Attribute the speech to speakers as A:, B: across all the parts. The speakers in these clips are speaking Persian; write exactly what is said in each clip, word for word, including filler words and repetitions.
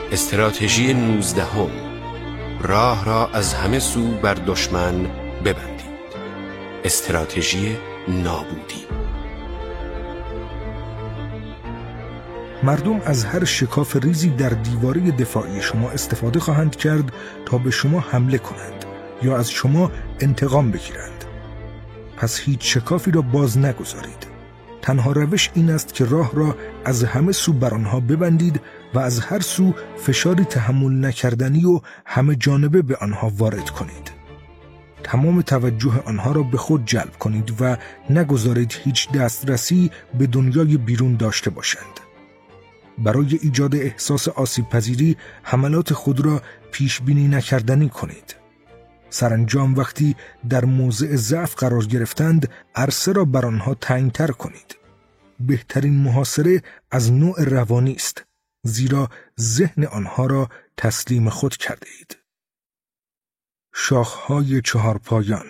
A: استراتژی نوزدهم: راه را از همه سو بر دشمن ببندید. استراتژی نابودی.
B: مردم از هر شکاف ریزی در دیواره دفاعی شما استفاده خواهند کرد تا به شما حمله کنند یا از شما انتقام بگیرند. پس هیچ شکافی را باز نگذارید. تنها روش این است که راه را از همه سو بر آنها ببندید و از هر سو فشاری تحمل نکردنی و همه جانبه به آنها وارد کنید. تمام توجه آنها را به خود جلب کنید و نگذارید هیچ دسترسی به دنیای بیرون داشته باشند. برای ایجاد احساس آسیب پذیری حملات خود را پیش بینی نکردنی کنید. سرانجام وقتی در موضع ضعف قرار گرفتند، عرصه را بر آنها تنگتر کنید. بهترین محاصره از نوع روانی است، زیرا ذهن آنها را تسلیم خود کرده اید. شاخهای چهارپایان.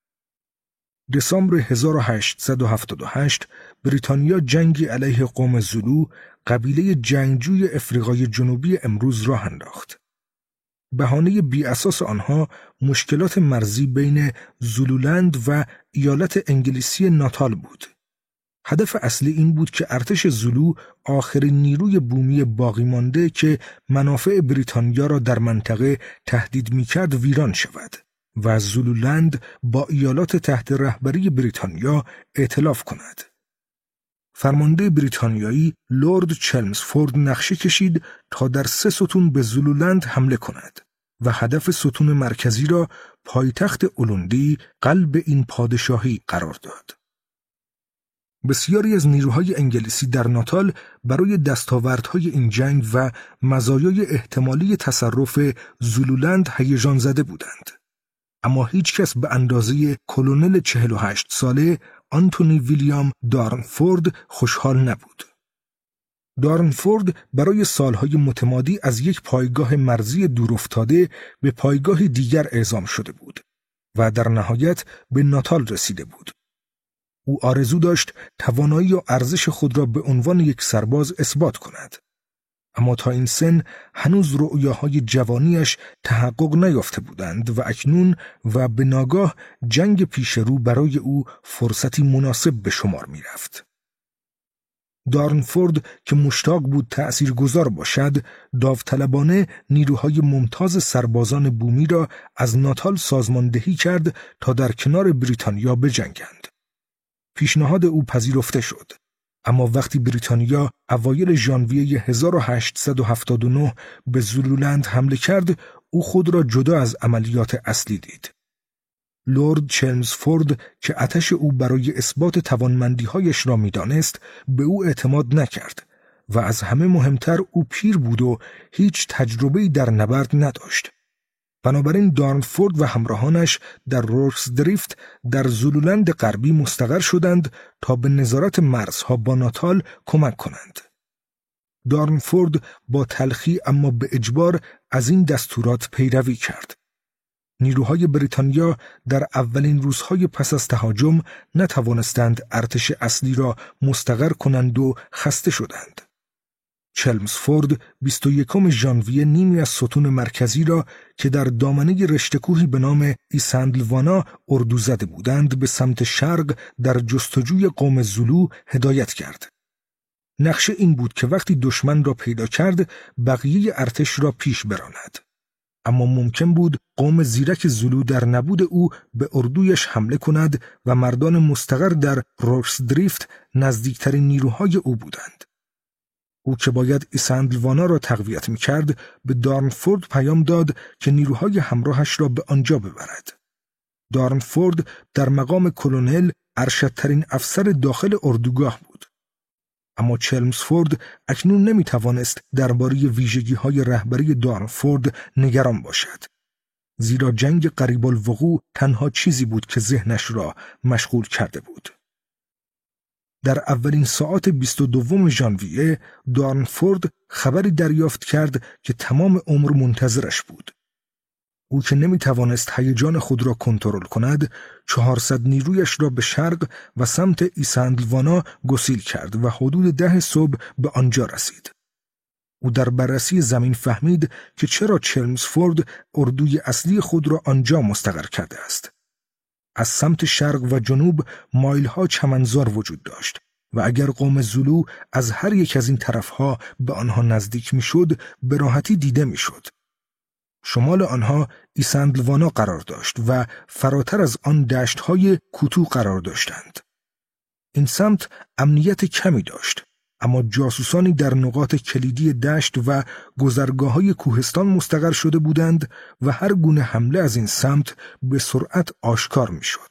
B: دسامبر هزار و هشتصد و هفتاد و هشت بریتانیا جنگی علیه قوم زولو، قبیله جنگجوی افریقای جنوبی امروز راه انداخت. بهانه بی اساس آنها مشکلات مرزی بین زولولند و ایالت انگلیسی ناتال بود. هدف اصلی این بود که ارتش زولو آخرین نیروی بومی باقی مانده که منافع بریتانیا را در منطقه تهدید می‌کرد ویران شود و زولولند با ایالات تحت رهبری بریتانیا ائتلاف کند. فرمانده بریتانیایی لورد چلمسفورد نقشه کشید تا در سه ستون به زولولند حمله کند و هدف ستون مرکزی را پایتخت اولوندی، قلب این پادشاهی، قرار داد. بسیاری از نیروهای انگلیسی در ناتال برای دستاوردهای این جنگ و مزایای احتمالی تصرف زولولند هیجان زده بودند. اما هیچ کس به اندازه کلونل چهل و هشت ساله آنتونی ویلیام دارنفورد خوشحال نبود. دارنفورد برای سالهای متمادی از یک پایگاه مرزی دورافتاده به پایگاه دیگر اعزام شده بود و در نهایت به ناتال رسیده بود. او آرزو داشت توانایی و ارزش خود را به عنوان یک سرباز اثبات کند. اما تا این سن هنوز رؤیاهای جوانیش تحقق نیافته بودند و اکنون و به ناگاه جنگ پیش رو برای او فرصتی مناسب به شمار می رفت. دارنفورد که مشتاق بود تأثیرگذار باشد، داوطلبانه نیروهای ممتاز سربازان بومی را از ناتال سازماندهی کرد تا در کنار بریتانیا بجنگند. پیشنهاد او پذیرفته شد. اما وقتی بریتانیا اوایل ژانویه هزار و هشتصد و هفتاد و نه به زولولند حمله کرد، او خود را جدا از عملیات اصلی دید. لورد چلمسفورد که آتش او برای اثبات توانمندی‌هایش را می‌دانست، به او اعتماد نکرد و از همه مهمتر او پیر بود و هیچ تجربه‌ای در نبرد نداشت. بنابراین دارنفورد و همراهانش در روکسدریفت در زولولند غربی مستقر شدند تا به نظارت مرزها با ناتال کمک کنند. دارنفورد با تلخی اما به اجبار از این دستورات پیروی کرد. نیروهای بریتانیا در اولین روزهای پس از تهاجم نتوانستند ارتش اصلی را مستقر کنند و خسته شدند. چلمسفورد بیست و یکم ژانویه نیمی از ستون مرکزی را که در دامنه رشته‌کوهی به نام ایسندلوانا اردو زده بودند به سمت شرق در جستجوی قوم زولو هدایت کرد. نقشه این بود که وقتی دشمن را پیدا کرد بقیه ارتش را پیش براند. اما ممکن بود قوم زیرک زولو در نبود او به اردویش حمله کند و مردان مستقر در روکسدریفت نزدیکترین نیروهای او بودند. او که باید ایسندلوانا را تقویت می‌کرد، به دارنفورد پیام داد که نیروهای همراهش را به آنجا ببرد. دارنفورد در مقام کلونل ارشدترین افسر داخل اردوگاه بود. اما چلمسفورد اکنون نمی‌توانست درباره ویژگی‌های رهبری دارنفورد نگران باشد، زیرا جنگ قریب الوقوع تنها چیزی بود که ذهنش را مشغول کرده بود. در اولین ساعات بیست و دوم ژانویه دارنفورد خبری دریافت کرد که تمام عمر منتظرش بود. او که نمیتوانست هیجان خود را کنترل کند، چهارصد نیرویش را به شرق و سمت ایسندلوانا گسیل کرد و حدود ده صبح به آنجا رسید. او در بررسی زمین فهمید که چرا چلمسفورد اردوی اصلی خود را آنجا مستقر کرده است. از سمت شرق و جنوب مایل‌ها چمنزار وجود داشت و اگر قوم زولو از هر یک از این طرفها به آنها نزدیک میشد، به راحتی دیده میشد. شمال آنها ایسندلوانا قرار داشت و فراتر از آن دشت‌های کوتو قرار داشتند. این سمت امنیت کمی داشت، اما جاسوسانی در نقاط کلیدی دشت و گذرگاه‌های کوهستان مستقر شده بودند و هر گونه حمله از این سمت به سرعت آشکار می‌شد.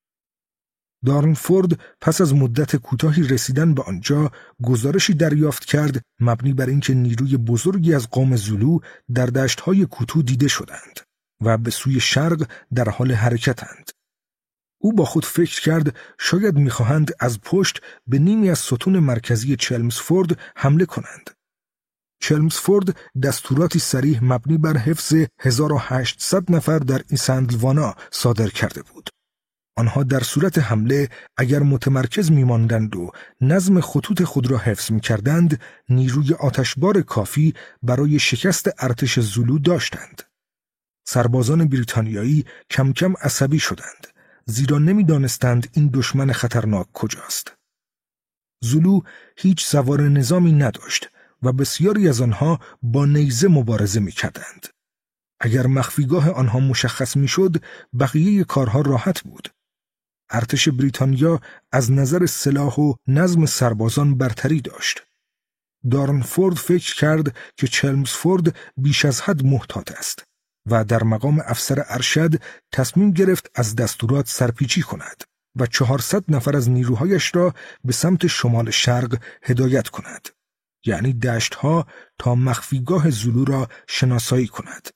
B: دارنفورد پس از مدت کوتاهی رسیدن به آنجا گزارشی دریافت کرد مبنی بر اینکه نیروی بزرگی از قوم زولو در دشت‌های کوتو دیده شدند و به سوی شرق در حال حرکتند. او با خود فکر کرد شاید می‌خواهند از پشت به نیمی از ستون مرکزی چلمسفورد حمله کنند. چلمسفورد دستوراتی صریح مبنی بر حفظ هزار و هشتصد نفر در ایسندلوانا صادر کرده بود. آنها در صورت حمله اگر متمرکز می‌ماندند و نظم خطوط خود را حفظ می‌کردند، نیروی آتشبار کافی برای شکست ارتش زولو داشتند. سربازان بریتانیایی کم کم عصبی شدند، زیرا نمی‌دانستند این دشمن خطرناک کجاست. زولو هیچ سوار نظامی نداشت و بسیاری از آنها با نیزه مبارزه می‌کردند. اگر مخفیگاه آنها مشخص می‌شد، بقیه کارها راحت بود. ارتش بریتانیا از نظر سلاح و نظم سربازان برتری داشت. دارنفورد فکر کرد که چلمسفورد بیش از حد محتاط است و در مقام افسر ارشد تصمیم گرفت از دستورات سرپیچی کند و چهارصد نفر از نیروهایش را به سمت شمال شرق هدایت کند، یعنی دشتها، تا مخفیگاه زولو را شناسایی کند.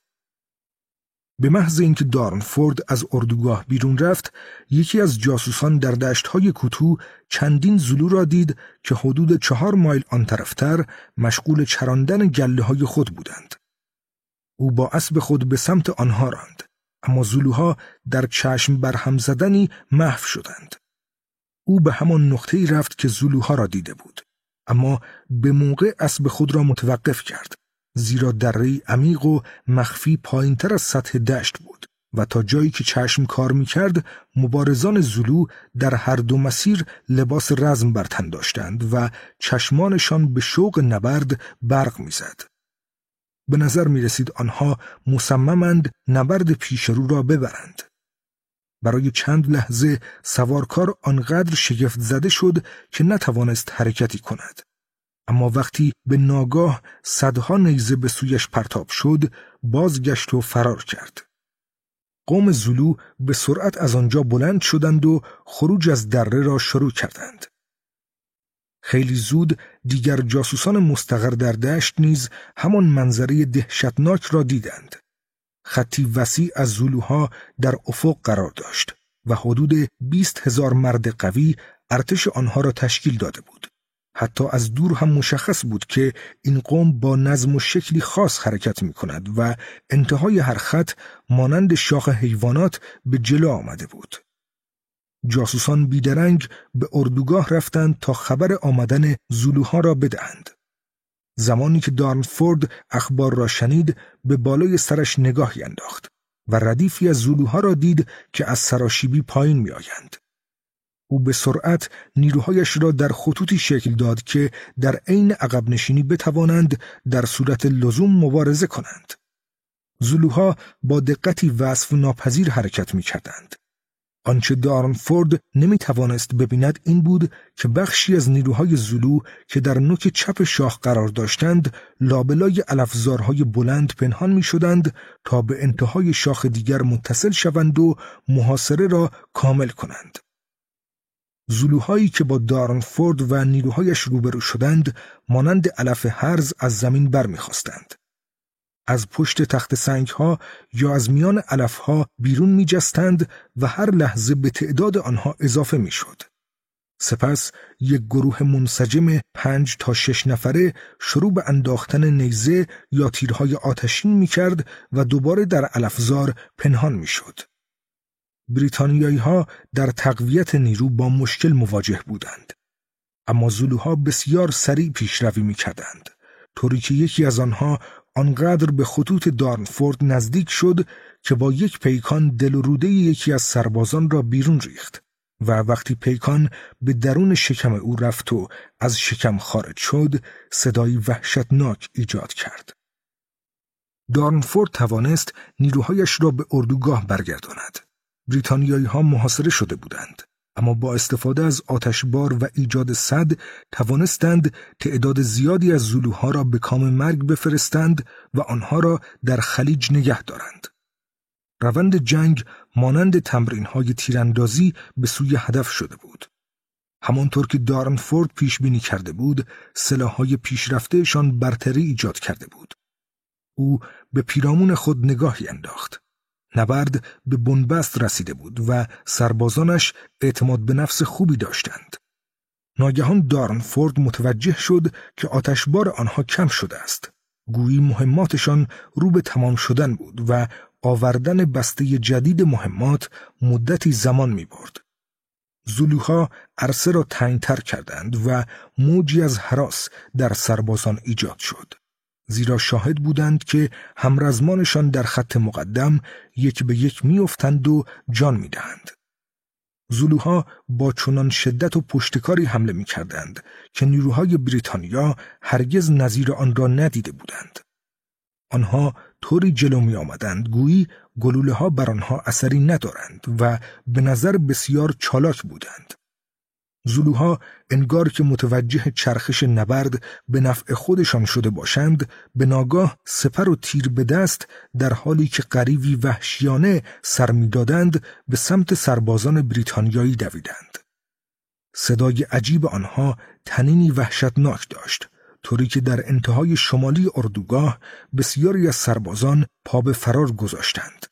B: به محض اینکه دارنفورد از اردوگاه بیرون رفت، یکی از جاسوسان در دشت‌های کوتو چندین زولو را دید که حدود چهار مایل آن طرفتر مشغول چراندن گله‌های خود بودند. او با اسب خود به سمت آنها راند، اما زولوها در چشم برهم زدنی محو شدند. او به همان نقطه‌ای رفت که زولوها را دیده بود، اما به موقع اسب خود را متوقف کرد، زیرا دره‌ای عمیق و مخفی پایین‌تر از سطح دشت بود و تا جایی که چشم کار می‌کرد مبارزان زولو در هر دو مسیر لباس رزم بر تن داشتند و چشمانشان به شوق نبرد برق می‌زد. به نظر می‌رسید آنها مصممند نبرد پیشرو را ببرند. برای چند لحظه سوارکار آنقدر شگفت زده شد که نتوانست حرکتی کند. اما وقتی به ناگاه صدها نیزه به سویش پرتاب شد، بازگشت و فرار کرد. قوم زولو به سرعت از آنجا بلند شدند و خروج از دره را شروع کردند. خیلی زود دیگر جاسوسان مستقر در دشت نیز همان منظره دهشتناک را دیدند. خطی وسیع از زولوها در افق قرار داشت و حدود بیست هزار مرد قوی ارتش آنها را تشکیل داده بود. حتی از دور هم مشخص بود که این قوم با نظم و شکلی خاص حرکت می کند و انتهای هر خط مانند شاخ حیوانات به جلو آمده بود. جاسوسان بیدرنگ به اردوگاه رفتند تا خبر آمدن زولوها را بدهند. زمانی که دارنفورد اخبار را شنید، به بالای سرش نگاهی انداخت و ردیفی از زولوها را دید که از سراشیبی پایین می آیند. او به سرعت نیروهایش را در خطوطی شکل داد که در عین عقب نشینی بتوانند در صورت لزوم مبارزه کنند. زولوها با دقتی وصف ناپذیر حرکت می کردند. آنچه دارنفورد نمی توانست ببیند این بود که بخشی از نیروهای زولو که در نوک چپ شاخ قرار داشتند لابلای علفزارهای بلند پنهان می شدند تا به انتهای شاخ دیگر متصل شوند و محاصره را کامل کنند. زولوهایی که با دارنفورد و نیروهایش روبرو شدند مانند علف هرز از زمین بر می خواستند. از پشت تخت سنگها یا از میان علفها بیرون می جستند و هر لحظه به تعداد آنها اضافه می شد. سپس یک گروه منسجم پنج تا شش نفره شروع به انداختن نیزه یا تیرهای آتشین می کرد و دوباره در علفزار پنهان می شد. بریتانیایی ها در تقویت نیرو با مشکل مواجه بودند. اما زولوها بسیار سریع پیشروی می کردند. طوری که یکی از آنها آنقدر به خطوط دارنفورد نزدیک شد که با یک پیکان دل و روده یکی از سربازان را بیرون ریخت و وقتی پیکان به درون شکم او رفت و از شکم خارج شد، صدایی وحشتناک ایجاد کرد. دارنفورد توانست نیروهایش را به اردوگاه برگرداند. بریتانیایی ها محاصره شده بودند، اما با استفاده از آتشبار و ایجاد سد توانستند تعداد زیادی از زولوها را به کام مرگ بفرستند و آنها را در خلیج نگه دارند. روند جنگ مانند تمرین‌های تیراندازی به سوی هدف شده بود. همانطور که دارنفورد پیش بینی کرده بود، سلاح‌های پیشرفته‌شان برتری ایجاد کرده بود. او به پیرامون خود نگاهی انداخت. نبرد به بنبست رسیده بود و سربازانش اعتماد به نفس خوبی داشتند. ناگهان دارنفورد متوجه شد که آتشبار آنها کم شده است. گویی مهماتشان رو به تمام شدن بود و آوردن بسته جدید مهمات مدتی زمان می برد. زولوها عرصه را تنگتر کردند و موجی از هراس در سربازان ایجاد شد. زیرا شاهد بودند که همرزمانشان در خط مقدم یک به یک می افتند و جان می دهند. زولوها با چنان شدت و پشتکاری حمله می کردند که نیروهای بریتانیا هرگز نظیر آن را ندیده بودند. آنها طوری جلو می آمدند گویی گلوله ها بر آنها اثری ندارند و به نظر بسیار چالاک بودند. زولوها انگار که متوجه چرخش نبرد به نفع خودشان شده باشند، به ناگاه سپر و تیر به دست در حالی که غریوی وحشیانه سر می‌دادند به سمت سربازان بریتانیایی دویدند. صدای عجیب آنها طنینی وحشتناک داشت، طوری که در انتهای شمالی اردوگاه بسیاری از سربازان پا به فرار گذاشتند.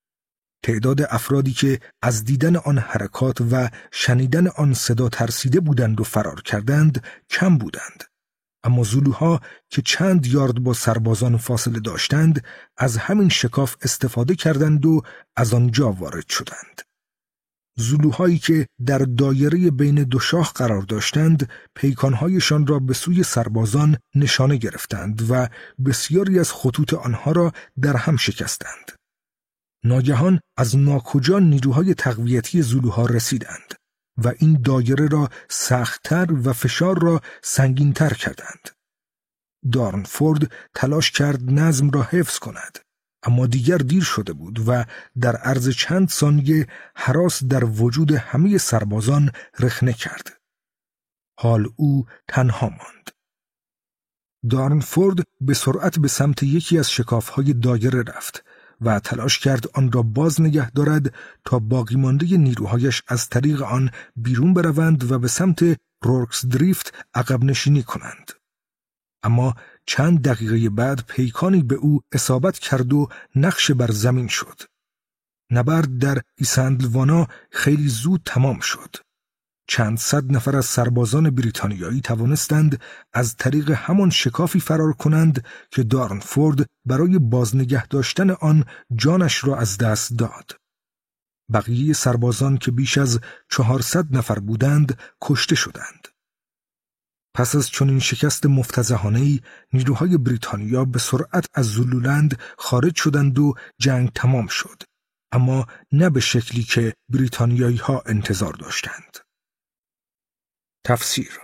B: تعداد افرادی که از دیدن آن حرکات و شنیدن آن صدا ترسیده بودند و فرار کردند کم بودند، اما زولوها که چند یارد با سربازان فاصله داشتند از همین شکاف استفاده کردند و از آنجا وارد شدند. زولوهایی که در دایره بین دو شاخ قرار داشتند پیکانهایشان را به سوی سربازان نشانه گرفتند و بسیاری از خطوط آنها را در هم شکستند. ناگهان از ناکجا نیروهای تقویتی زولوها رسیدند و این دایره را سخت‌تر و فشار را سنگین‌تر کردند. دارنفورد تلاش کرد نظم را حفظ کند، اما دیگر دیر شده بود و در عرض چند ثانیه هراس در وجود همه سربازان رخنه کرد. حال او تنها ماند. دارنفورد به سرعت به سمت یکی از شکاف‌های دایره رفت و تلاش کرد آن را باز نگه دارد تا باقی مانده نیروهایش از طریق آن بیرون بروند و به سمت رورکس دریفت عقب نشینی کنند. اما چند دقیقه بعد پیکانی به او اصابت کرد و نقش بر زمین شد. نبرد در ایسندلوانا خیلی زود تمام شد. چند صد نفر از سربازان بریتانیایی توانستند از طریق همان شکافی فرار کنند که دارنفورد برای بازنگه داشتن آن جانش را از دست داد. بقیه سربازان که بیش از چهارصد نفر بودند کشته شدند. پس از چنین شکست مفتضحانه‌ای نیروهای بریتانیا به سرعت از زولولند خارج شدند و جنگ تمام شد، اما نه به شکلی که بریتانیایی ها انتظار داشتند. تفسیر: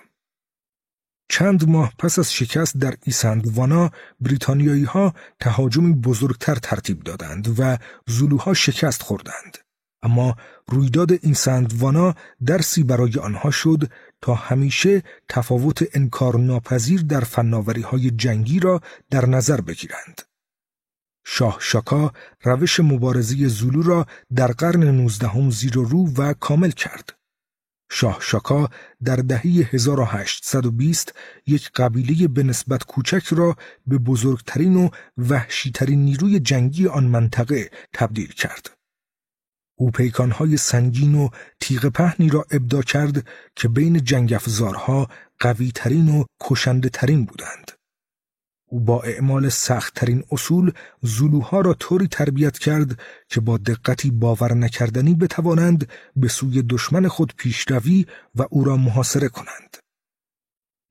B: چند ماه پس از شکست در ایسندوانا بریتانیایی ها تهاجمی بزرگتر ترتیب دادند و زولوها شکست خوردند، اما رویداد ایسندوانا درسی برای آنها شد تا همیشه تفاوت انکار ناپذیر در فناوری های جنگی را در نظر بگیرند. شاه شاکا روش مبارزه زولو را در قرن نوزدهم زیر و رو و کامل کرد. شاه شاکا در دهه هزار و هشتصد و بیست یک قبیله به نسبت کوچک را به بزرگترین و وحشیترین نیروی جنگی آن منطقه تبدیل کرد. او پیکانهای سنگین و تیغ پهنی را ابداع کرد که بین جنگ افزارها قوی ترین و کشنده ترین بودند. او با اعمال سخت ترین اصول زولوها را طوری تربیت کرد که با دقتی باور نکردنی بتوانند به سوی دشمن خود پیشروی و او را محاصره کنند.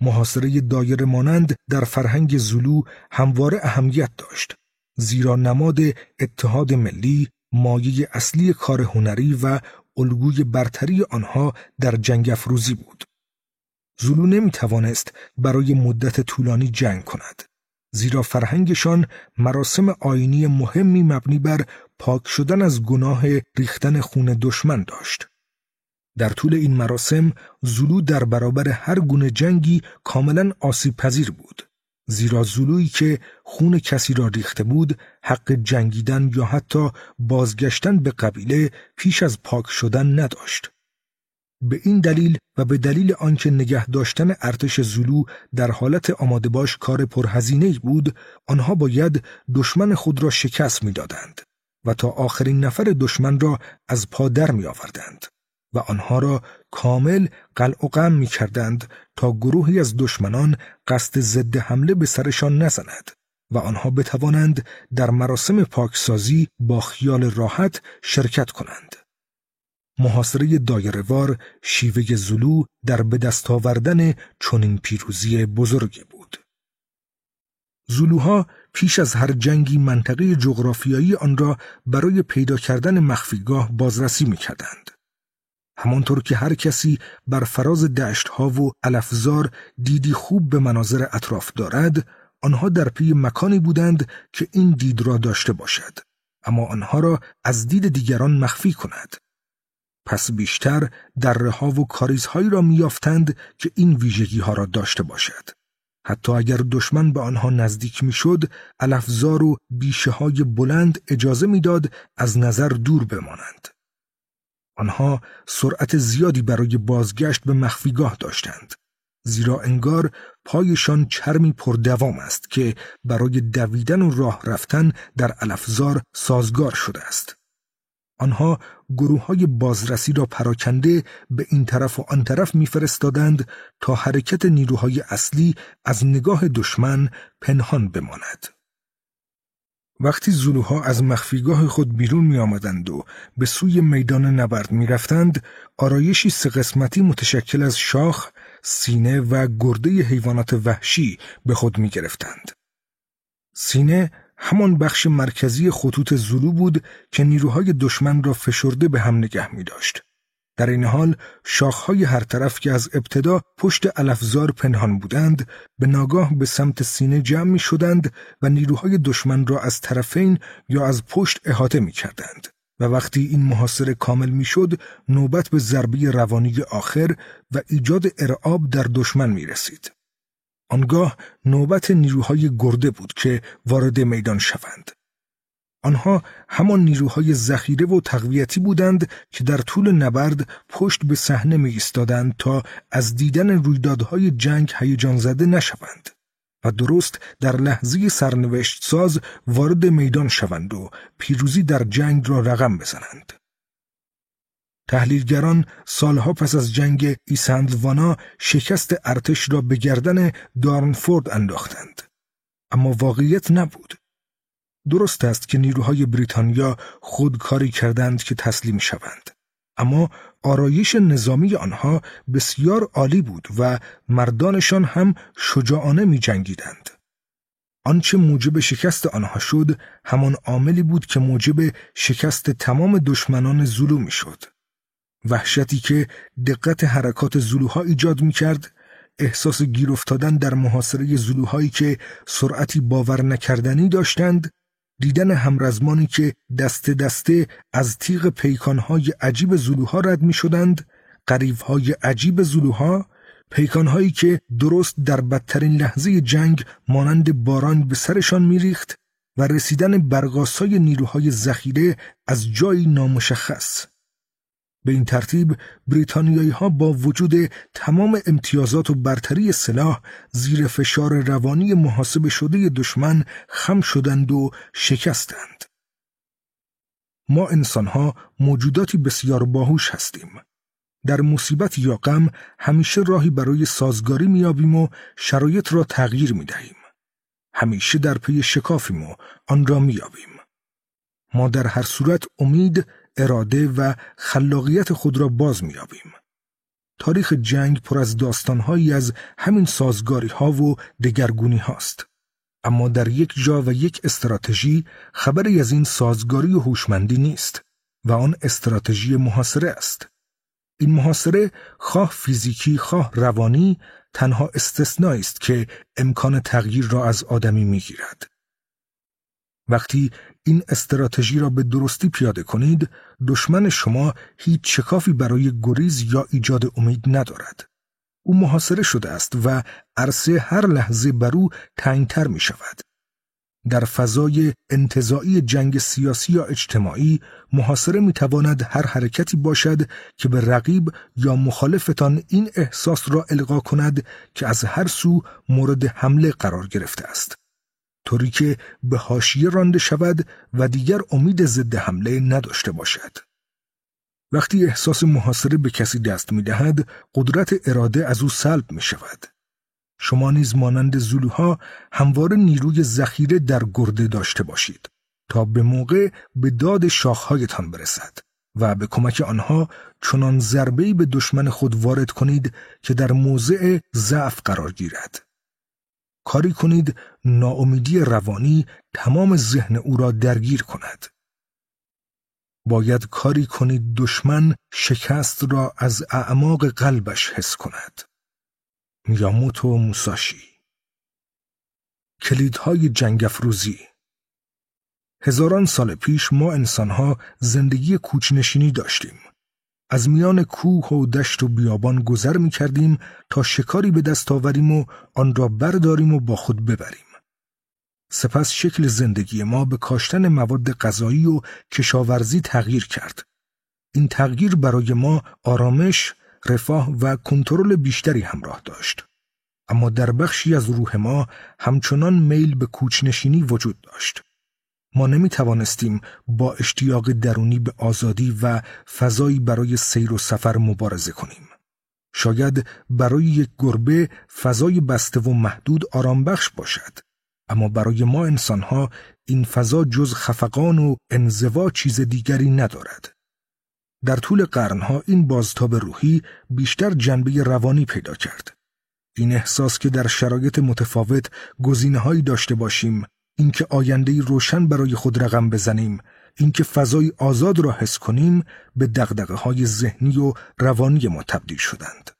B: محاصره دایره مانند در فرهنگ زولو همواره اهمیت داشت، زیرا نماد اتحاد ملی، مایه اصلی کار هنری و الگوی برتری آنها در جنگ افروزی بود. زولو نمی توانست برای مدت طولانی جنگ کند، زیرا فرهنگشان مراسم آیینی مهمی مبنی بر پاک شدن از گناه ریختن خون دشمن داشت. در طول این مراسم زولو در برابر هر گونه جنگی کاملا آسیب پذیر بود، زیرا زولویی که خون کسی را ریخته بود حق جنگیدن یا حتی بازگشتن به قبیله پیش از پاک شدن نداشت. به این دلیل و به دلیل آنکه نگه داشتن ارتش زولو در حالت آماده باش کار پرهزینه‌ای بود، آنها باید دشمن خود را شکست می‌دادند و تا آخرین نفر دشمن را از پا در می‌آوردند و آنها را کامل قلع و قم می‌کردند تا گروهی از دشمنان قصد ضد حمله به سرشان نزند و آنها بتوانند در مراسم پاکسازی با خیال راحت شرکت کنند. محاصره دایره‌وار شیوه زولو در به دست آوردن چنین پیروزی بزرگی بود. زولوها پیش از هر جنگی منطقه جغرافیایی آن را برای پیدا کردن مخفیگاه بازرسی می‌کردند. همانطور که هر کسی بر فراز دشت‌ها و علفزار دیدی خوب به مناظر اطراف دارد، آنها در پی مکانی بودند که این دید را داشته باشد، اما آنها را از دید دیگران مخفی کند. پس بیشتر دره‌ها و کاریزهایی را می‌یافتند که این ویژگی‌ها را داشته باشد. حتی اگر دشمن به آنها نزدیک می‌شد، علفزار و بیشه‌های بلند اجازه می‌داد از نظر دور بمانند. آنها سرعت زیادی برای بازگشت به مخفیگاه داشتند، زیرا انگار پایشان چرمی پردوام است که برای دویدن و راه رفتن در علفزار سازگار شده است. آنها گروه‌های بازرسی را پراکنده به این طرف و آن طرف می‌فرستادند تا حرکت نیروهای اصلی از نگاه دشمن پنهان بماند. وقتی زولوها از مخفیگاه خود بیرون می آمدند و به سوی میدان نبرد می رفتند، آرایشی سه قسمتی متشکل از شاخ، سینه و گرده حیوانات وحشی به خود می گرفتند. سینه همان بخش مرکزی خطوط زولو بود که نیروهای دشمن را فشرده به هم نگه می داشت. در این حال شاخهای هر طرف که از ابتدا پشت علفزار پنهان بودند به ناگاه به سمت سینه جمع می شدند و نیروهای دشمن را از طرفین یا از پشت احاطه می کردند و وقتی این محاصره کامل می شد نوبت به ضربه روانی آخر و ایجاد ارعاب در دشمن می رسید. آنگاه نوبت نیروهای گرده بود که وارد میدان شوند. آنها همان نیروهای ذخیره و تقویتی بودند که در طول نبرد پشت به صحنه می ایستادند تا از دیدن رویدادهای جنگ هیجان زده نشوند و درست در لحظه سرنوشت ساز وارد میدان شوند و پیروزی در جنگ را رقم بزنند. تحلیلگران سالها پس از جنگ ایسندوانا شکست ارتش را به گردن دارنفورد انداختند، اما واقعیت نبود. درست است که نیروهای بریتانیا خودکاری کردند که تسلیم شوند، اما آرایش نظامی آنها بسیار عالی بود و مردانشان هم شجاعانه می جنگیدند. آنچه موجب شکست آنها شد همان عاملی بود که موجب شکست تمام دشمنان زولو می شد. وحشتی که دقت حرکات زولوها ایجاد می کرد، احساس گیر افتادن در محاصره زولوهایی که سرعتی باور نکردنی داشتند، دیدن همرزمانی که دست دسته از تیغ پیکانهای عجیب زولوها رد می شدند، قریبهای عجیب زولوها، پیکانهایی که درست در بدترین لحظه جنگ مانند باران به سرشان می ریخت و رسیدن برقاسای نیروهای ذخیره از جایی نامشخص. به این ترتیب بریتانیایی ها با وجود تمام امتیازات و برتری سلاح زیر فشار روانی محاسبه شده دشمن خم شدند و شکستند. ما انسانها موجوداتی بسیار باهوش هستیم. در مصیبت یا غم همیشه راهی برای سازگاری میابیم و شرایط را تغییر میدهیم. همیشه در پی شکافیم و آن را میابیم. ما در هر صورت امید، اراده و خلاقیت خود را باز می‌یابیم. تاریخ جنگ پر از داستانهایی از همین سازگاری ها و دگرگونی هاست. اما در یک جا و یک استراتژی خبری از این سازگاری و هوشمندی نیست و آن استراتژی محاصره است. این محاصره خواه فیزیکی خواه روانی تنها استثنایی است که امکان تغییر را از آدمی میگیرد. وقتی این استراتژی را به درستی پیاده کنید، دشمن شما هیچ شکافی برای گریز یا ایجاد امید ندارد. او محاصره شده است و عرصه هر لحظه بر او تنگتر می شود. در فضای انتزاعی جنگ سیاسی یا اجتماعی، محاصره می تواند هر حرکتی باشد که به رقیب یا مخالفتان این احساس را القا کند که از هر سو مورد حمله قرار گرفته است، طوری که به حاشیه رانده شود و دیگر امید ضد حمله نداشته باشد. وقتی احساس محاصره به کسی دست می دهد، قدرت اراده از او سلب می شود. شما نیز مانند زولوها همواره نیروی ذخیره در گرده داشته باشید تا به موقع به داد شاخهایتان برسد و به کمک آنها چنان ضربه‌ای به دشمن خود وارد کنید که در موضع ضعف قرار گیرد. کاری کنید ناامیدی روانی تمام ذهن او را درگیر کند. باید کاری کنید دشمن شکست را از اعماق قلبش حس کند. میاموتو موساشی. کلیدهای جنگ افروزی. هزاران سال پیش ما انسانها زندگی کوچنشینی داشتیم. از میان کوه و دشت و بیابان گذر می کردیم تا شکاری به دست آوریم و آن را برداریم و با خود ببریم. سپس شکل زندگی ما به کاشتن مواد غذایی و کشاورزی تغییر کرد. این تغییر برای ما آرامش، رفاه و کنترل بیشتری همراه داشت. اما در بخشی از روح ما همچنان میل به کوچنشینی وجود داشت. ما نمی توانستیم با اشتیاق درونی به آزادی و فضایی برای سیر و سفر مبارزه کنیم. شاید برای یک گربه فضای بسته و محدود آرام بخش باشد، اما برای ما انسانها این فضا جز خفقان و انزوا چیز دیگری ندارد. در طول قرنها این بازتاب روحی بیشتر جنبه روانی پیدا کرد. این احساس که در شرایط متفاوت گزینه‌هایی داشته باشیم، اینکه آینده‌ای روشن برای خود رقم بزنیم، اینکه فضای آزاد را حس کنیم، به دغدغه‌های ذهنی و روانی ما تبدیل شدند.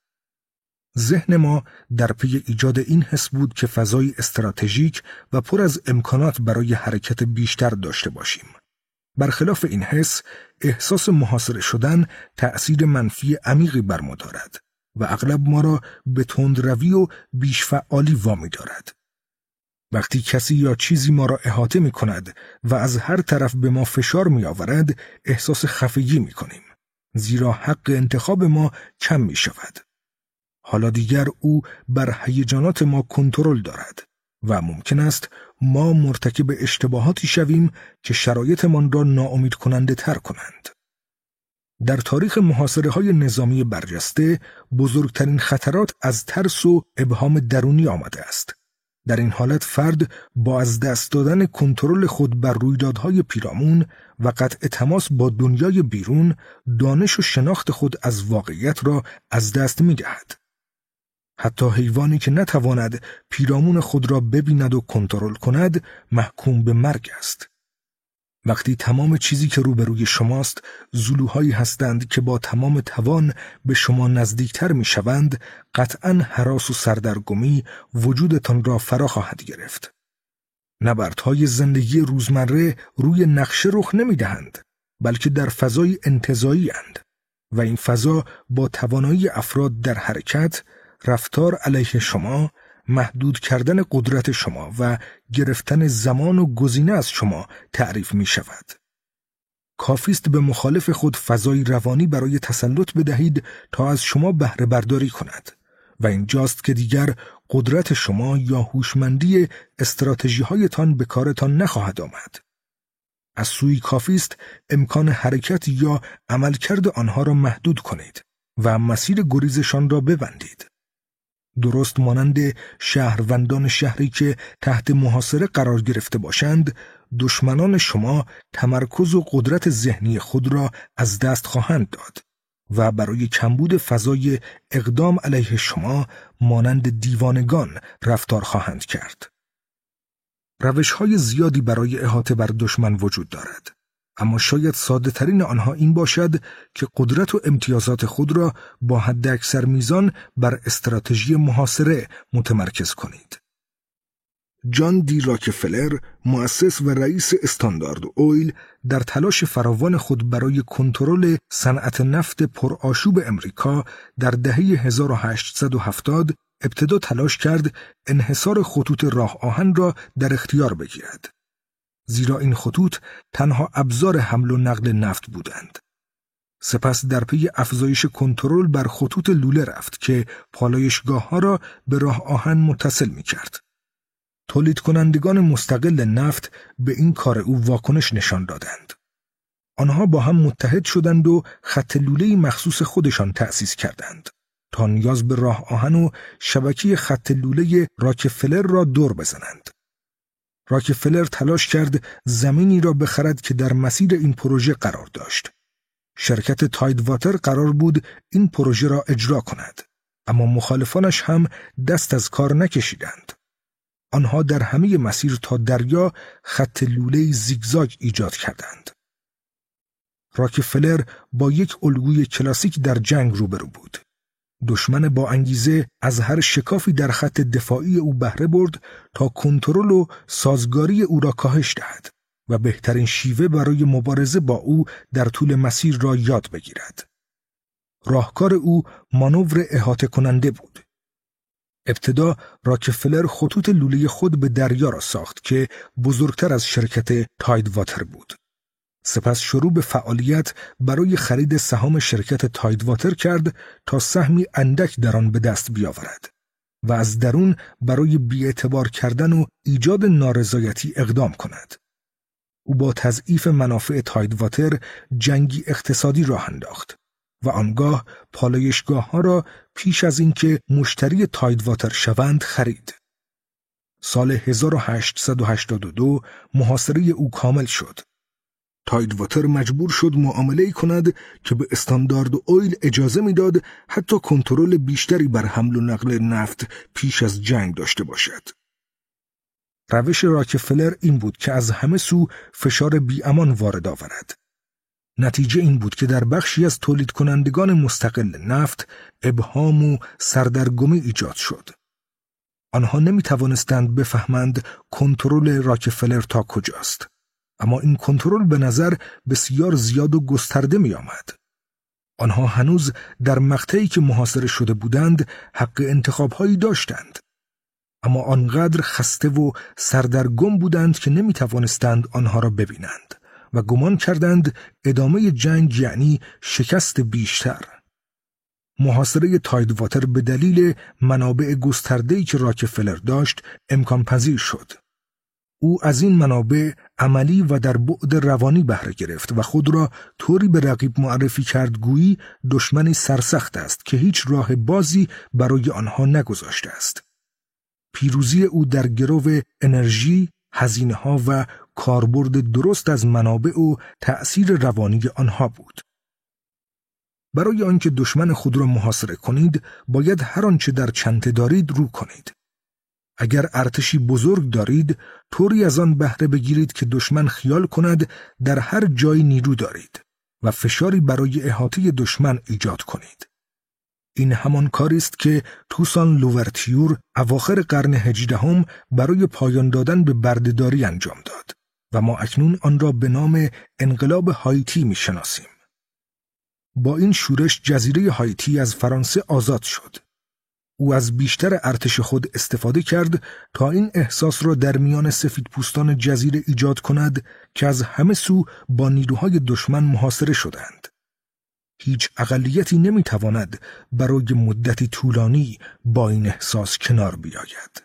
B: ذهن ما در پی ایجاد این حس بود که فضای استراتژیک و پر از امکانات برای حرکت بیشتر داشته باشیم. برخلاف این حس، احساس محاصره شدن تأثیر منفی عمیقی بر ما دارد و اغلب ما را به تندروی و بیش‌فعالی وامی دارد. وقتی کسی یا چیزی ما را احاطه می کند و از هر طرف به ما فشار می آورد، احساس خفگی می کنیم، زیرا حق انتخاب ما کم می شود. حالا دیگر او بر هیجانات ما کنترل دارد و ممکن است ما مرتکب اشتباهاتی شویم که شرایطمان را ناامید کننده تر کنند. در تاریخ محاصره‌های نظامی برجسته، بزرگترین خطرات از ترس و ابهام درونی آمده است. در این حالت فرد با از دست دادن کنترل خود بر رویدادهای پیرامون و قطع تماس با دنیای بیرون، دانش و شناخت خود از واقعیت را از دست می‌دهد. حتی حیوانی که نتواند پیرامون خود را ببیند و کنترل کند، محکوم به مرگ است. وقتی تمام چیزی که روبروی شماست زولوهایی هستند که با تمام توان به شما نزدیکتر می شوند، قطعاً هراس و سردرگمی وجودتان را فرا خواهد گرفت. نبردهای زندگی روزمره روی نقشه رخ نمی دهند، بلکه در فضای انتزاعی اند و این فضا با توانایی افراد در حرکت، رفتار علیه شما، محدود کردن قدرت شما و گرفتن زمان و گزینه از شما تعریف می شود. کافیست به مخالف خود فضای روانی برای تسلط بدهید تا از شما بهره برداری کند و اینجاست که دیگر قدرت شما یا هوشمندی استراتژی هایتان به کارتان نخواهد آمد. از سوی کافیست امکان حرکت یا عملکرد آنها را محدود کنید و مسیر گریزشان را ببندید. درست مانند شهروندان شهری که تحت محاصره قرار گرفته باشند، دشمنان شما تمرکز و قدرت ذهنی خود را از دست خواهند داد و برای کمبود فضای اقدام علیه شما مانند دیوانگان رفتار خواهند کرد. روش‌های زیادی برای احاطه بر دشمن وجود دارد، اما شاید ساده ترین آنها این باشد که قدرت و امتیازات خود را با حد اکثر میزان بر استراتژی محاصره متمرکز کنید. جان دی راکفلر، مؤسس و رئیس استاندارد اویل، در تلاش فراوان خود برای کنترل صنعت نفت پرآشوب امریکا در دهه هزار و هشتصد و هفتاد ابتدا تلاش کرد انحصار خطوط راه آهن را در اختیار بگیرد. زیرا این خطوط تنها ابزار حمل و نقل نفت بودند. سپس در پی افزایش کنترل بر خطوط لوله رفت که پالایشگاه‌ها را به راه آهن متصل می‌کرد. تولید کنندگان مستقل نفت به این کار او واکنش نشان دادند. آنها با هم متحد شدند و خط لوله‌ای مخصوص خودشان تأسیس کردند تا نیاز به راه آهن و شبکه خط لوله راکفلر را دور بزنند. راکفلر تلاش کرد زمینی را بخرد که در مسیر این پروژه قرار داشت. شرکت تایدواتر قرار بود این پروژه را اجرا کند، اما مخالفانش هم دست از کار نکشیدند. آنها در همه مسیر تا دریا خط لوله‌ای زیگزاگ ایجاد کردند. راکفلر با یک الگوی کلاسیک در جنگ روبرو بود. دشمن با انگیزه از هر شکافی در خط دفاعی او بهره برد تا کنترل و سازگاری او را کاهش دهد و بهترین شیوه برای مبارزه با او در طول مسیر را یاد بگیرد. راهکار او مانور احاطه کننده بود. ابتدا راکفلر خطوط لوله خود به دریا را ساخت که بزرگتر از شرکت تایدواتر بود. سپس شروع به فعالیت برای خرید سهام شرکت تایدواتر کرد تا سهمی اندک در آن به دست بیاورد و از درون برای بی‌اعتبار کردن و ایجاد نارضایتی اقدام کند. او با تضعیف منافع تایدواتر جنگی اقتصادی راه انداخت و آنگاه پالایشگاه‌ها را پیش از اینکه مشتری تایدواتر شوند خرید. سال هزار و هشتصد و هشتاد و دو محاصره او کامل شد. تایدواتر مجبور شد معامله‌ای کند که به استاندارد اویل اجازه میداد حتی کنترل بیشتری بر حمل و نقل نفت پیش از جنگ داشته باشد. روش راکفلر این بود که از همه سو فشار بی‌امان وارد آورد. نتیجه این بود که در بخشی از تولید کنندگان مستقل نفت ابهام و سردرگمی ایجاد شد. آنها نمی توانستند بفهمند کنترل راکفلر تا کجاست. اما این کنترل به نظر بسیار زیاد و گسترده می آمد. آنها هنوز در مقطعی که محاصره شده بودند حق انتخاب‌هایی داشتند. اما آنقدر خسته و سردرگم بودند که نمی توانستند آنها را ببینند و گمان کردند ادامه جنگ یعنی شکست بیشتر. محاصره تایدواتر به دلیل منابع گسترده‌ای که راکفلر داشت امکان پذیر شد. او از این منابع عملی و در بعد روانی بهره گرفت و خود را طوری به رقیب معرفی کرد گویی دشمنی سرسخت است که هیچ راه بازی برای آنها نگذاشته است. پیروزی او در گرو انرژی، هزینه‌ها و کاربرد درست از منابع و تأثیر روانی آنها بود. برای آنکه دشمن خود را محاصره کنید، باید هر آنچه در چنته دارید رو کنید. اگر ارتشی بزرگ دارید، طوری از آن بهره بگیرید که دشمن خیال کند در هر جای نیرو دارید و فشاری برای احاطه دشمن ایجاد کنید. این همان کاری است که توسان لوورتیور اواخر قرن هجدهم برای پایان دادن به بردهداری انجام داد و ما اکنون آن را به نام انقلاب هایتی می‌شناسیم. با این شورش جزیره هایتی از فرانسه آزاد شد. او از بیشتر ارتش خود استفاده کرد تا این احساس را در میان سفیدپوستان جزیره ایجاد کند که از همه سو با نیروهای دشمن محاصره شدند. هیچ اقلیتی نمیتواند برای مدتی طولانی با این احساس کنار بیاید.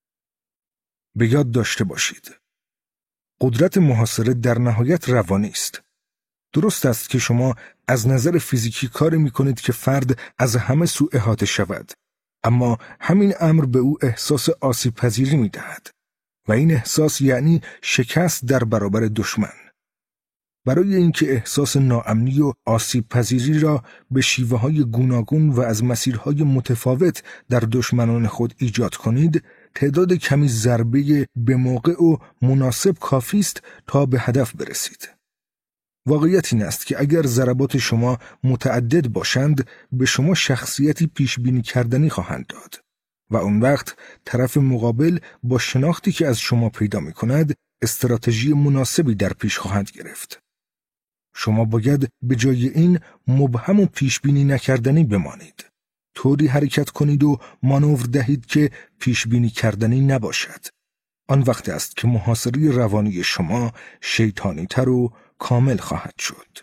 B: به یاد داشته باشید، قدرت محاصره در نهایت روانی است. درست است که شما از نظر فیزیکی کاری میکنید که فرد از همه سو احاطه شود، اما همین امر به او احساس آسیب پذیری میدهد و این احساس یعنی شکست در برابر دشمن. برای اینکه احساس ناامنی و آسیب پذیری را به شیوه های گوناگون و از مسیرهای متفاوت در دشمنان خود ایجاد کنید، تعداد کمی ضربه به موقع و مناسب کافی است تا به هدف برسید. واقعیت این است که اگر ضربات شما متعدد باشند، به شما شخصیتی پیش بینی کردنی خواهند داد و اون وقت طرف مقابل با شناختی که از شما پیدا می کند، استراتژی مناسبی در پیش خواهند گرفت. شما باید به جای این مبهم و پیش بینی نکردنی بمانید. طوری حرکت کنید و مانور دهید که پیش بینی کردنی نباشد. آن وقت است که محاصره روانی شما شیطانی تر و کامل خواهد شد.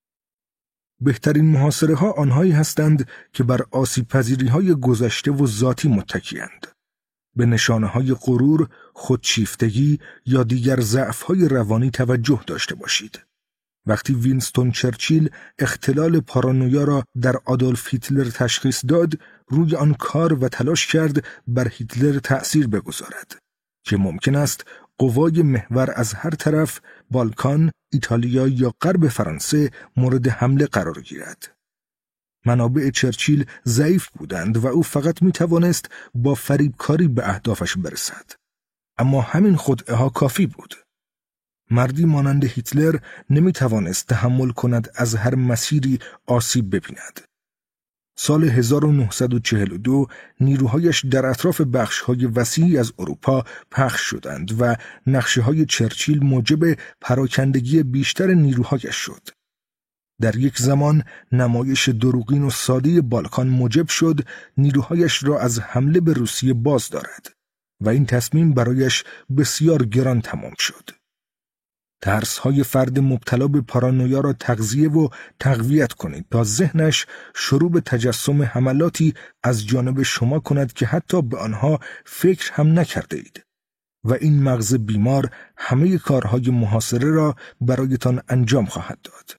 B: بهترین محاصره ها آنهایی هستند که بر آسیب پذیری های گذشته و ذاتی متکی‌اند. به نشانه های غرور، خودشیفتگی یا دیگر ضعف های روانی توجه داشته باشید. وقتی وینستون چرچیل اختلال پارانویا را در آدولف هیتلر تشخیص داد، روی آن کار و تلاش کرد بر هیتلر تأثیر بگذارد که ممکن است قوای محور از هر طرف، بالکان، ایتالیا یا غرب فرانسه مورد حمله قرار گیرد. منابع چرچیل ضعیف بودند و او فقط می توانست با فریبکاری به اهدافش برسد. اما همین خدعه ها کافی بود. مردی مانند هیتلر نمی توانست تحمل کند از هر مسیری آسیب ببیند. سال هزار و نهصد و چهل و دو نیروهایش در اطراف بخش‌های وسیعی از اروپا پخش شدند و نقشه‌های چرچیل موجب پراکندگی بیشتر نیروهایش شد. در یک زمان نمایش دروغین و ساده بالکان موجب شد نیروهایش را از حمله به روسیه باز دارد و این تصمیم برایش بسیار گران تمام شد. ترس‌های فرد مبتلا به پارانویا را تغذیه و تقویت کنید تا ذهنش شروع به تجسم حملاتی از جانب شما کند که حتی به آنها فکر هم نکرده اید و این مغز بیمار همه کارهای محاصره را برایتان انجام خواهد داد.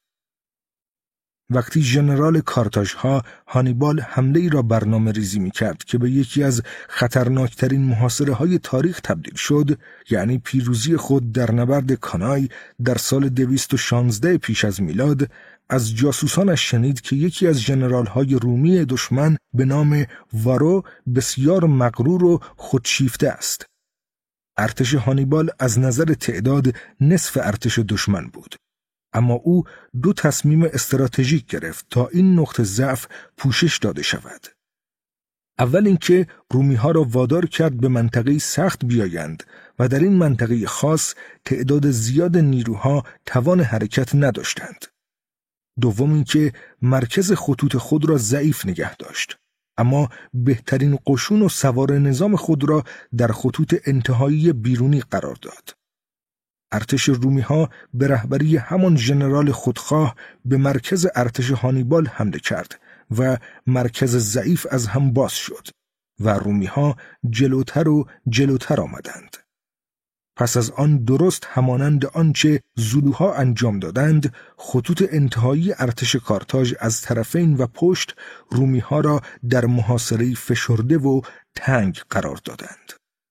B: وقتی ژنرال کارتاژها هانیبال حمله ای را برنامه ریزی می کرد که به یکی از خطرناکترین محاصره های تاریخ تبدیل شد، یعنی پیروزی خود در نبرد کانای در سال دویست و شانزده پیش از میلاد، از جاسوسانش شنید که یکی از ژنرال های رومی دشمن به نام وارو بسیار مغرور و خودشیفته است. ارتش هانیبال از نظر تعداد نصف ارتش دشمن بود. اما او دو تصمیم استراتژیک گرفت تا این نقطه ضعف پوشش داده شود. اول اینکه رومی‌ها را وادار کرد به منطقه سخت بیایند و در این منطقه خاص تعداد زیاد نیروها توان حرکت نداشتند. دوم اینکه مرکز خطوط خود را ضعیف نگه داشت، اما بهترین قشون و سوار نظام خود را در خطوط انتهایی بیرونی قرار داد. ارتش رومی‌ها به رهبری همان ژنرال خودخواه به مرکز ارتش هانیبال حمله کرد و مرکز ضعیف از هم باز شد و رومی‌ها جلوتر و جلوتر آمدند. پس از آن درست همانند آنچه زولوها انجام دادند، خطوط انتهایی ارتش کارتاژ از طرفین و پشت رومی‌ها را در محاصره فشرده و تنگ قرار دادند.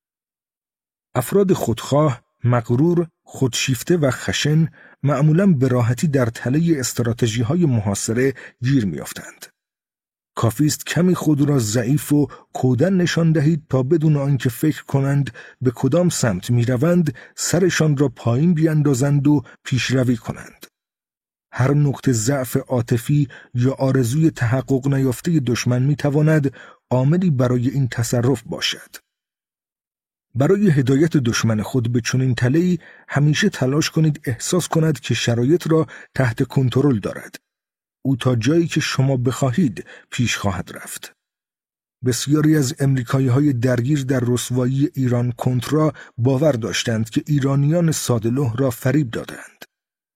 B: افراد خودخواه، مغرور، خودشیفته و خشن معمولاً به راحتی در تله استراتژی‌های محاصره گیر می‌افتند. کافی است کمی خود را ضعیف و کودن نشان دهید تا بدون آنکه فکر کنند به کدام سمت می‌روند، سرشان را پایین بیاندازند و پیشروی کنند. هر نقطه ضعف عاطفی یا آرزوی تحقق نیافته دشمن می‌تواند عاملی برای این تصرف باشد. برای هدایت دشمن خود به چنین تله‌ای همیشه تلاش کنید احساس کند که شرایط را تحت کنترل دارد. او تا جایی که شما بخواهید پیش خواهد رفت. بسیاری از امریکایی‌های درگیر در رسوایی ایران کنترا باور داشتند که ایرانیان ساده‌لوح را فریب دادند.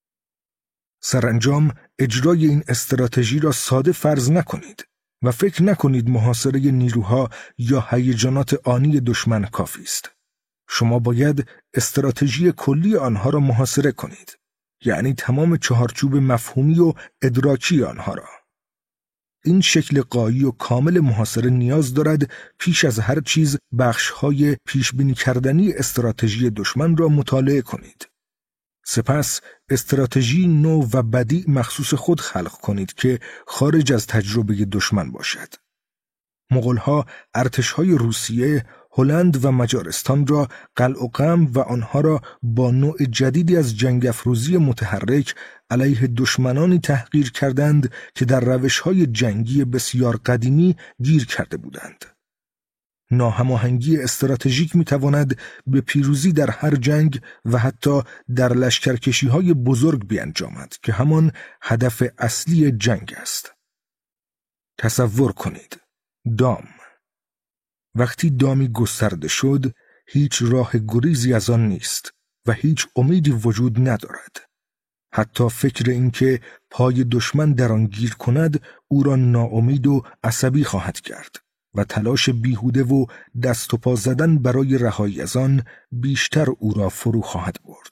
B: سرانجام اجرای این استراتژی را ساده فرض نکنید و فکر نکنید محاصره نیروها یا هیجانات آنی دشمن کافی است. شما باید استراتژی کلی آنها را محاصره کنید، یعنی تمام چهارچوب مفهومی و ادراکی آنها را. این شکل غایی و کامل محاصره نیاز دارد پیش از هر چیز بخش‌های پیش‌بینی کردنی استراتژی دشمن را مطالعه کنید. سپس استراتژی نو و بدیع مخصوص خود خلق کنید که خارج از تجربه دشمن باشد. مغول‌ها ارتش‌های روسیه، هلند و مجارستان را قلع و قمع و آنها را با نوع جدیدی از جنگ افروزی متحرک علیه دشمنانی تحقیر کردند که در روش‌های جنگی بسیار قدیمی گیر کرده بودند. ناهماهنگی استراتژیک می‌تواند به پیروزی در هر جنگ و حتی در لشکرکشی‌های بزرگ بیانجامد که همان هدف اصلی جنگ است. تصور کنید، دام. وقتی دامی گسترده شد، هیچ راه گریزی از آن نیست و هیچ امیدی وجود ندارد. حتی فکر اینکه پای دشمن در آن گیر کند او را ناامید و عصبی خواهد کرد و تلاش بیهوده و دست و پا زدن برای رهایی از آن بیشتر او را فرو خواهد برد.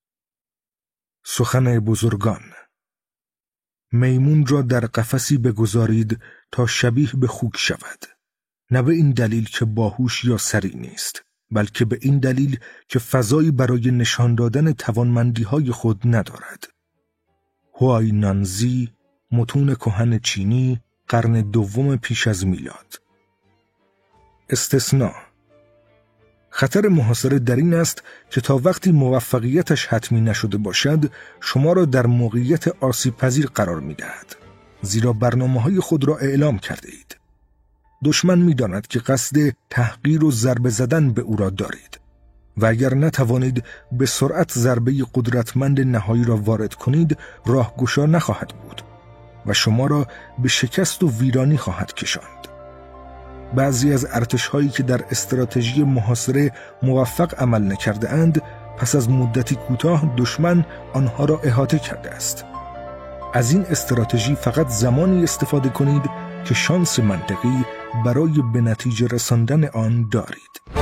B: سخن بزرگان: میمون را در قفسی بگذارید تا شبیه به خوک شود، نه به این دلیل که باهوش یا سریع نیست، بلکه به این دلیل که فضایی برای نشان دادن توانمندی‌های خود ندارد. هوای نانزی، متون کهن چینی، قرن دوم پیش از میلاد. استثناء: خطر محاصره در این است که تا وقتی موفقیتش حتمی نشده باشد شما را در موقعیت آسیب پذیر قرار می دهد، زیرا برنامه‌های خود را اعلام کرده اید. دشمن می داند که قصد تحقیر و ضربه زدن به او را دارید و اگر نتوانید به سرعت ضربه قدرتمند نهایی را وارد کنید راهگشا نخواهد بود و شما را به شکست و ویرانی خواهد کشاند. بعضی از ارتش‌هایی که در استراتژی محاصره موفق عمل نکرده اند، پس از مدتی کوتاه دشمن آنها را احاطه کرده است. از این استراتژی فقط زمانی استفاده کنید که شانس منطقی برای به نتیجه رساندن آن دارید.